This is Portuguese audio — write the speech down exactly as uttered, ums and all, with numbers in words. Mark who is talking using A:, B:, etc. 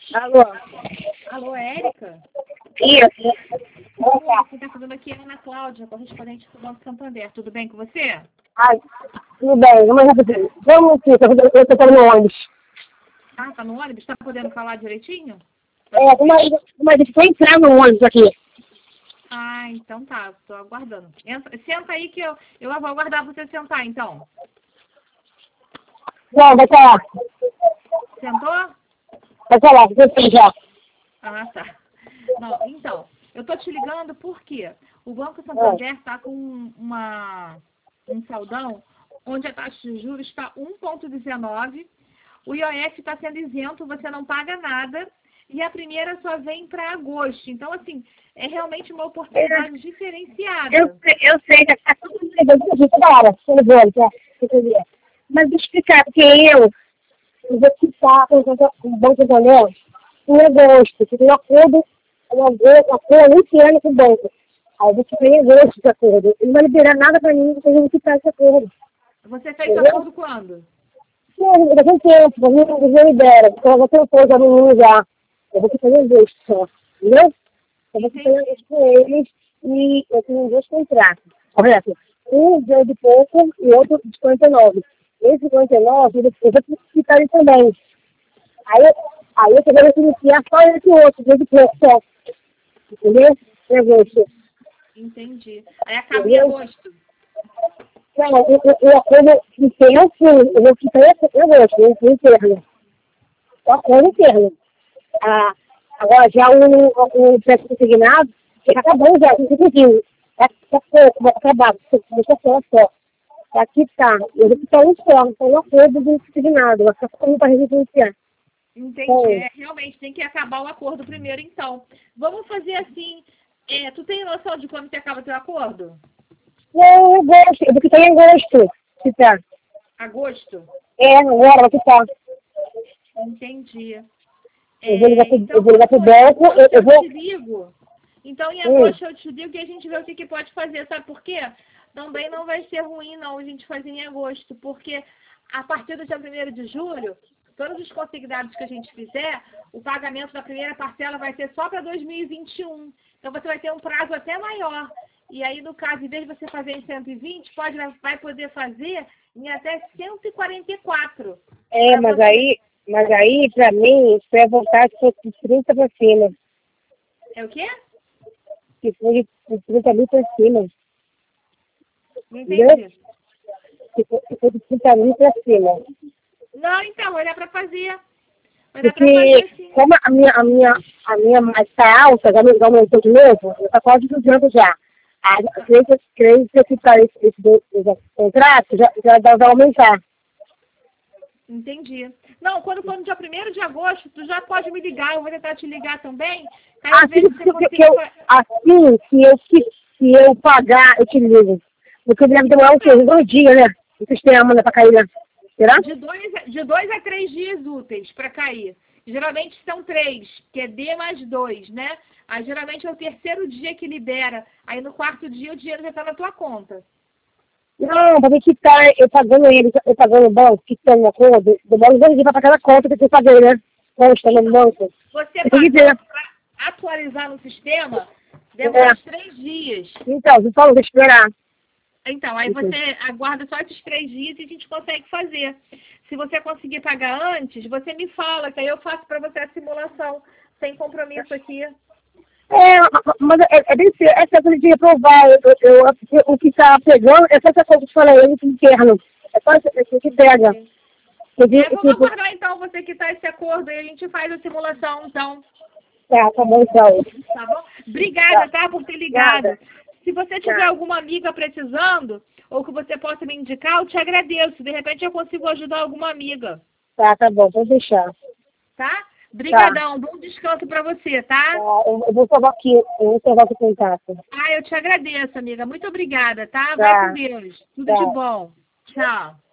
A: Alô?
B: Alô, Érica?
A: Isso.
B: Oi, você está falando aqui, é Ana Cláudia, correspondente do Banco Santander. Tudo bem com você?
A: Ai, tudo bem, vamos rapidinho. Vamos aqui, eu estou no ônibus.
B: Ah, tá no ônibus? Está podendo falar direitinho?
A: É, mas, mas deixa eu entrar no ônibus aqui.
B: Ah, então tá, tô aguardando. Entra, senta aí que eu, eu vou aguardar você sentar, então.
A: Não, vai estar lá.
B: Sentou?
A: Vai estar lá, você já.
B: Ah, tá. Não, então, eu tô te ligando porque o Banco Santander está com uma, um saldão onde a taxa de juros está um vírgula dezenove, o I O F está sendo isento, você não paga nada, e a primeira só vem para agosto. Então, assim, é realmente uma oportunidade
A: É,
B: diferenciada.
A: eu sei, eu sei, já está tudo bem, toda hora, tudo bem, tá? Mas deixa eu explicar, porque eu, eu vou quitar com o Banco Santander em agosto, que tem um acordo, um acordo, um acordo esse ano com o banco. Aí eu vou quitar em agosto esse acordo. Ele não vai liberar nada para mim, porque eu vou quitar esse acordo.
B: Você fez
A: Entendeu?
B: acordo quando?
A: Sim, daqui a um tempo, para mim não libera, porque ela já tentou já no mundo já. Eu vou quitar em agosto só, entendeu? Eu vou quitar em agosto com eles e eu tenho dois contratos, correto? Um deu de pouco e outro de quarenta e nove. Esse quarenta e nove, eu vou quitar ele também. Aí, aí eu queria iniciar só esse outro, deu de pouco só. Entendeu? Em agosto.
B: Entendi. Aí acaba em agosto.
A: Não, eu, eu, eu acordo interno, eu vou quitar em agosto, eu interno. O acordo interno. Ah, agora já o, o preço consignado, já acabou já, não conseguiu. Tá pouco, vai acabar, deixa só, só. Aqui tá, eu vou quitar um só, não tem um acordo do consignado, vai ficar como para renunciar.
B: Entendi. É, realmente tem que acabar o acordo primeiro, então. Vamos fazer assim. É, tu tem noção de quando que acaba teu acordo?
A: Não, eu gosto, eu vou quitar em agosto, quitar.
B: Agosto?
A: É, agora vai quitar.
B: Entendi.
A: É, eu vou ligar pro,
B: então,
A: eu vou ligar pro banco, eu, eu,
B: eu
A: vou...
B: te ligo. Então, em
A: Hum.
B: agosto eu te digo e a gente vê o que, que pode fazer. Sabe por quê? Também não vai ser ruim, não, a gente fazer em agosto. Porque a partir do dia primeiro de julho, todos os consignados que a gente fizer, o pagamento da primeira parcela vai ser só para dois mil e vinte e um. Então, você vai ter um prazo até maior. E aí, no caso, em vez de você fazer em cento e vinte, pode, vai poder fazer em até cento e quarenta e quatro.
A: É, mas
B: você...
A: aí, mas aí, pra mim, isso é vontade de fosse de trinta pra cima.
B: É o quê?
A: Se for de trinta mil pra cima.
B: Não
A: Entendeu?
B: entendi.
A: Se for, se for de trinta mil pra cima.
B: Não, então, vai dar pra fazer. Vai dar pra
A: Porque,
B: fazer, sim.
A: como a minha, a minha, a minha mais tá alta, já me aumentou de novo, eu tá quase duzentos já. A creio creio que ficar esse, esse, esse contrato, já, já dá vai aumentar.
B: Entendi. Não, quando for no dia primeiro de agosto, tu já pode me ligar, eu vou tentar te ligar também. Aí eu
A: Assim,
B: vejo se
A: que,
B: você
A: que eu, assim que, eu, que, se eu pagar, eu te ligo. Porque deve demorar o quê? Uns dois dias, né? O sistema, né, pra cair, né? Será?
B: De dois, de dois a três dias úteis para cair. Geralmente são três, que é D mais dois, né? Aí geralmente é o terceiro dia que libera. Aí no quarto dia o dinheiro já está na tua conta.
A: Não, pra me quitar, eu pagando ele, eu pagando o banco, quitando uma conta, demora uns dois dias pra pagar a conta que eu paguei, né? Consta no banco.
B: Você
A: Eu tenho que
B: pagando
A: ver.
B: para atualizar no sistema, demora
A: É.
B: uns três dias.
A: Então, você falou, deixa eu esperar.
B: Então, aí você aguarda só esses três dias e a gente consegue fazer. Se você conseguir pagar antes, você me fala, que aí eu faço para você a simulação, sem compromisso aqui.
A: É, mas é, é bem sério, essa coisa de reprovar, eu, eu, eu, o que está pegando, é só essa coisa que eu falei, é interno. É só isso que pega. Eu, vi,
B: É, vamos
A: tipo,
B: aguardar então você quitar esse acordo e a gente faz a simulação, então.
A: tá, tá bom, então.
B: Tá bom? Obrigada, tá, por ter ligado.
A: Nada.
B: Se você tiver
A: Tá.
B: alguma amiga precisando, ou que você possa me indicar, eu te agradeço. De repente eu consigo ajudar alguma amiga.
A: Tá, tá bom, pode deixar.
B: Tá? Brigadão. Bom descanso pra você, tá?
A: Tá, eu, eu vou salvar aqui, eu vou salvar o contato.
B: Ah, eu te agradeço, amiga. Muito obrigada, tá?
A: Tá.
B: Vai com Deus. Tudo
A: Tá.
B: de bom. Tchau.